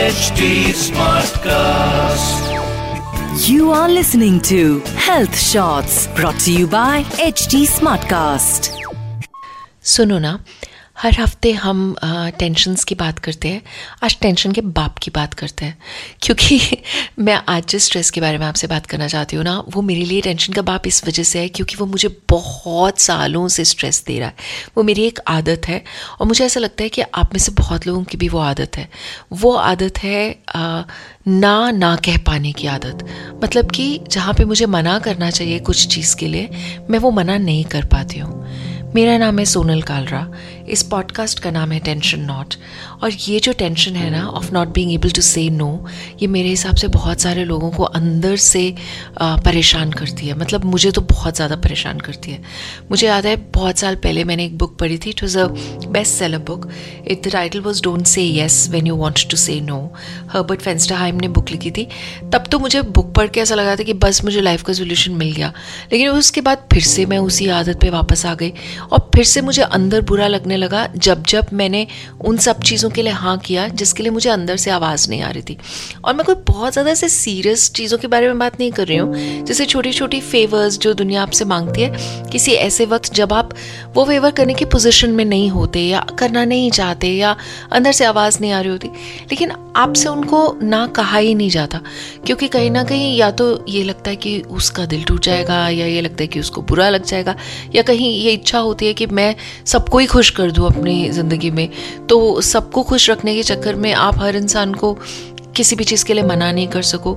HT Smartcast. You are listening to Health Shots brought to you by HT Smartcast. सुनो ना, हर हफ्ते हम tensions की बात करते हैं. आज टेंशन के बाप की बात करते हैं, क्योंकि मैं आज जिस स्ट्रेस के बारे में आपसे बात करना चाहती हूँ ना, वो मेरे लिए टेंशन का बाप इस वजह से है क्योंकि वो मुझे बहुत सालों से स्ट्रेस दे रहा है. वो मेरी एक आदत है और मुझे ऐसा लगता है कि आप में से बहुत लोगों की भी वो आदत है. वो आदत है ना कह पाने की आदत. मतलब कि जहाँ पे मुझे मना करना चाहिए कुछ चीज़ के लिए, मैं वो मना नहीं कर पाती हूँ. मेरा नाम है सोनल कालरा. इस पॉडकास्ट का नाम है टेंशन नॉट. और ये जो टेंशन है ना, of not being able to say no, ये मेरे हिसाब से बहुत सारे लोगों को अंदर से परेशान करती है. मतलब मुझे तो बहुत ज़्यादा परेशान करती है. मुझे याद है बहुत साल पहले मैंने एक बुक पढ़ी थी. It was a best seller book. The title was don't say yes when you want to say no. Herbert Fensterheim ने बुक लिखी थी. तब तो मुझे बुक पढ़ के ऐसा लगा था कि बस मुझे लाइफ का सोल्यूशन मिल गया. लेकिन उसके बाद फिर से मैं उसी आदत पे वापस आ गई और फिर से मुझे अंदर बुरा लगने लगा जब मैंने उन सब चीज़ों के लिए हाँ किया जिसके लिए मुझे अंदर से आवाज़ नहीं आ रही थी. और मैं कोई बहुत ज़्यादा ऐसे सीरियस चीज़ों के बारे में बात नहीं कर रही हूँ, जैसे छोटी छोटी फेवर्स जो दुनिया आपसे मांगती है किसी ऐसे वक्त जब आप वो फेवर करने की पोजीशन में नहीं होते या करना नहीं चाहते या अंदर से आवाज़ नहीं आ रही होती, लेकिन आपसे उनको ना कहा ही नहीं जाता क्योंकि कहीं ना कहीं या तो ये लगता है कि उसका दिल टूट जाएगा या ये लगता है कि उसको बुरा लग जाएगा या कहीं ये इच्छा होती है कि मैं सबको ही खुश कर दूं अपनी ज़िंदगी में. तो सबको खुश रखने के चक्कर में आप हर इंसान को किसी भी चीज़ के लिए मना नहीं कर सको.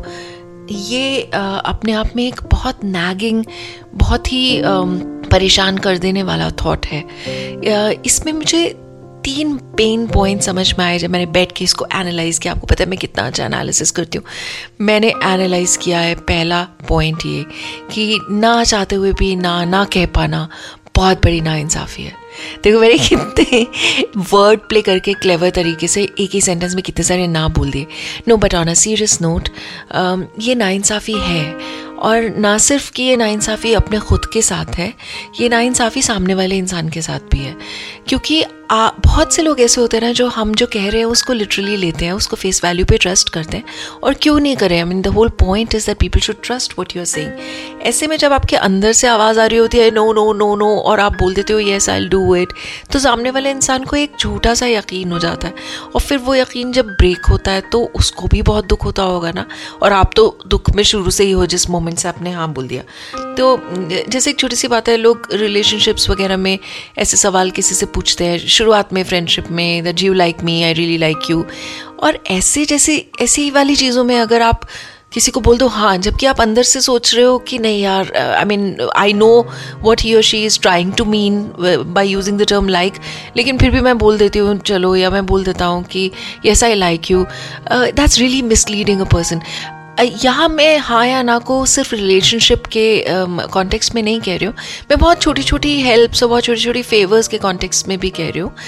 ये अपने आप में एक बहुत नैगिंग, बहुत ही परेशान कर देने वाला थॉट है. इसमें मुझे 3 पेन पॉइंट समझ में आए जब मैंने बैठ के इसको एनालाइज किया. आपको पता है मैं कितना अच्छा एनालिसिस करती हूँ. मैंने एनालाइज किया है. पहला पॉइंट ये कि ना चाहते हुए भी ना कह पाना बहुत बड़ी नाइंसाफ़ी है. देखो मैंने कितने वर्ड प्ले करके क्लेवर तरीके से एक ही सेंटेंस में कितने सारे ना बोल दिए. No, but on a serious note, ये नाइंसाफ़ी है. और ना सिर्फ कि ये नाइंसाफ़ी अपने खुद के साथ है, ये नाइंसाफ़ी सामने वाले इंसान के साथ भी है. क्योंकि बहुत से लोग ऐसे होते हैं ना जो हम जो कह रहे हैं उसको लिटरली लेते हैं, उसको फेस वैल्यू पे ट्रस्ट करते हैं. और क्यों नहीं करें? I mean the whole point is that people should trust what you are saying. ऐसे में जब आपके अंदर से आवाज़ आ रही होती है नो नो नो नो और आप बोल देते हो yes I will do it, तो सामने वाले इंसान को एक झूठा सा यकीन हो जाता है. और फिर वो यकीन जब ब्रेक होता है तो उसको भी बहुत दुख होता होगा ना. और आप तो दुख में शुरू से ही हो जिस मोमेंट से आपने हाँ बोल दिया. तो जैसे एक छोटी सी बात है, लोग रिलेशनशिप्स वगैरह में ऐसे सवाल किसी से पूछते हैं शुरुआत में, फ्रेंडशिप में, that you like me, I really like you. और ऐसी वाली चीज़ों में अगर आप किसी को बोल दो हाँ, जबकि आप अंदर से सोच रहे हो कि नहीं यार, I mean I know what he और she is trying to mean by using the term like, लेकिन फिर भी मैं बोल देती हूँ चलो, या मैं बोल देता हूँ कि yes I like you. That's really misleading a person. यहाँ मैं हाँ या ना को सिर्फ रिलेशनशिप के कॉन्टेक्स्ट में नहीं कह रही हूँ, मैं बहुत छोटी छोटी हेल्प्स और बहुत छोटी छोटी फेवर्स के कॉन्टेक्स्ट में भी कह रही हूँ.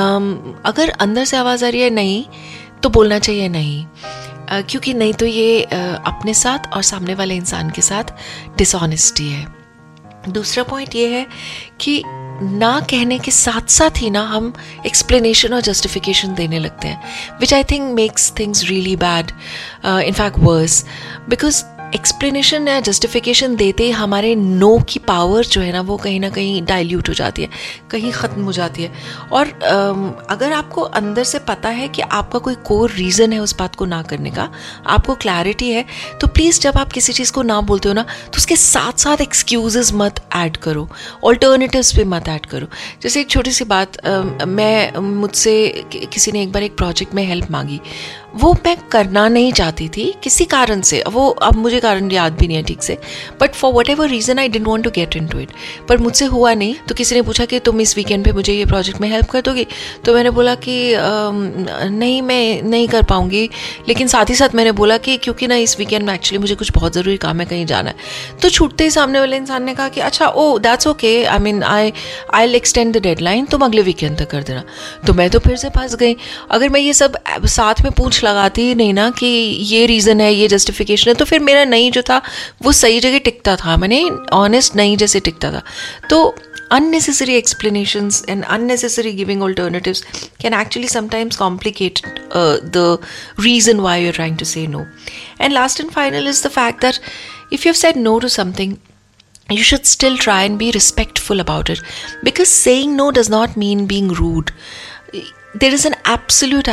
अगर अंदर से आवाज़ आ रही है नहीं, तो बोलना चाहिए नहीं. क्योंकि नहीं तो ये अपने साथ और सामने वाले इंसान के साथ डिसऑनेस्टी है. दूसरा पॉइंट ये है कि ना कहने के साथ साथ ही ना हम एक्सप्लेनेशन और जस्टिफिकेशन देने लगते हैं, which I think makes things really bad, in fact worse. Because explanation या जस्टिफिकेशन देते ही हमारे नो की पावर जो है ना वो कहीं ना कहीं डाइल्यूट हो जाती है, कहीं ख़त्म हो जाती है. और अगर आपको अंदर से पता है कि आपका कोई कोर रीज़न है उस बात को ना करने का, आपको क्लैरिटी है, तो प्लीज़ जब आप किसी चीज़ को ना बोलते हो ना, तो उसके साथ साथ एक्सक्यूज़ेस मत ऐड करो, ऑल्टरनेटिव्स पे मत ऐड करो. जैसे एक छोटी सी बात, मुझसे किसी ने एक बार एक प्रोजेक्ट में हेल्प मांगी. वो मैं करना नहीं चाहती थी किसी कारण से, वो अब मुझे कारण याद भी नहीं है ठीक से, but for whatever reason I didn't want to get into it. पर मुझसे हुआ नहीं. तो किसी ने पूछा कि तुम इस वीकेंड पे मुझे ये प्रोजेक्ट में हेल्प कर दोगी? तो मैंने बोला कि नहीं, मैं नहीं कर पाऊँगी. लेकिन साथ ही साथ मैंने बोला कि क्योंकि ना इस वीकेंड में एक्चुअली मुझे कुछ बहुत ज़रूरी काम है, कहीं जाना है. तो छूटते ही सामने वाले इंसान ने कहा कि अच्छा oh that's okay, I mean I will extend the deadline, तुम अगले वीकेंड तक कर देना. तो मैं तो फिर से फंस गई. अगर मैं ये सब साथ में पूछ लगाती ही नहीं ना कि ये रीज़न है, ये जस्टिफिकेशन है, तो फिर मेरा नहीं जो था वो सही जगह टिकता था, मैंने ऑनेस्ट नहीं जैसे टिकता था. तो unnecessary explanations and unnecessary giving alternatives can actually sometimes complicate the reason why you're trying to say no. And last and final is the fact that if you've said no to something, you should still try and be respectful about it, because saying no does not mean being rude. There is an absolute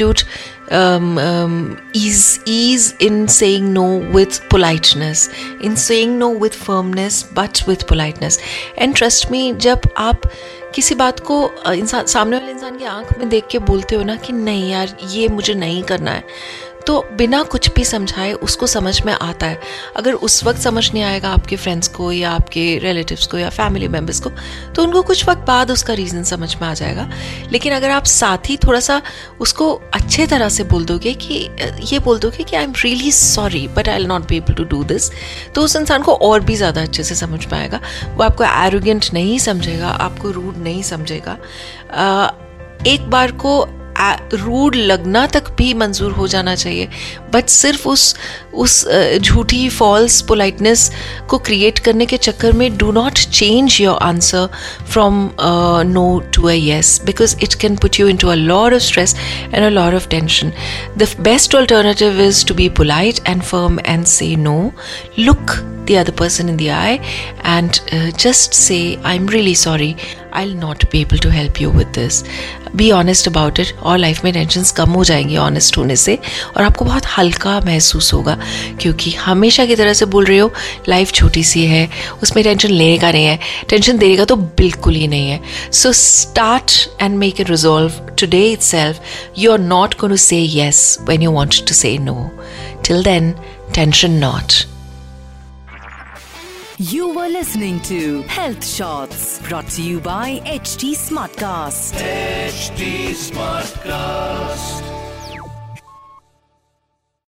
ease in saying no with politeness, in saying no with firmness but with politeness. And trust me, जब आप किसी बात को इंसान सामने वाले इंसान की आंख में देख के बोलते हो ना कि नहीं यार ये मुझे नहीं करना है, तो बिना कुछ भी समझाए उसको समझ में आता है. अगर उस वक्त समझ नहीं आएगा आपके फ्रेंड्स को या आपके रिलेटिव्स को या फैमिली मेम्बर्स को, तो उनको कुछ वक्त बाद उसका रीज़न समझ में आ जाएगा. लेकिन अगर आप साथ ही थोड़ा सा उसको अच्छे तरह से बोल दोगे कि ये बोल दोगे कि I am really sorry but I will not be able to do this, तो उस इंसान को और भी ज़्यादा अच्छे से समझ में आएगा. वो आपको एरोगेंट नहीं समझेगा, आपको रूड नहीं समझेगा. एक बार को रूड लगना तक भी मंजूर हो जाना चाहिए, बट सिर्फ उस झूठी फॉल्स पोलाइटनेस को क्रिएट करने के चक्कर में do not change your answer from no to a yes, because it can put you into a lot of stress and a lot of tension. The best alternative is to be polite and firm and say no. Look the other person in the eye and just say, I'm really sorry, I'll not be able to help you with this. Be honest about it, और life में tensions कम हो जाएंगी honest होने से, और आपको बहुत हल्का महसूस होगा, क्योंकि हमेशा की तरह से बोल रहे हो लाइफ छोटी सी है, उसमें टेंशन लेने का नहीं है, टेंशन देने का तो बिल्कुल ही नहीं है. So start and make it resolve today itself. You are not going to say yes when you want to say no. Till then, tension not. You were listening to Health Shots, brought to you by HT Smartcast. HT Smartcast.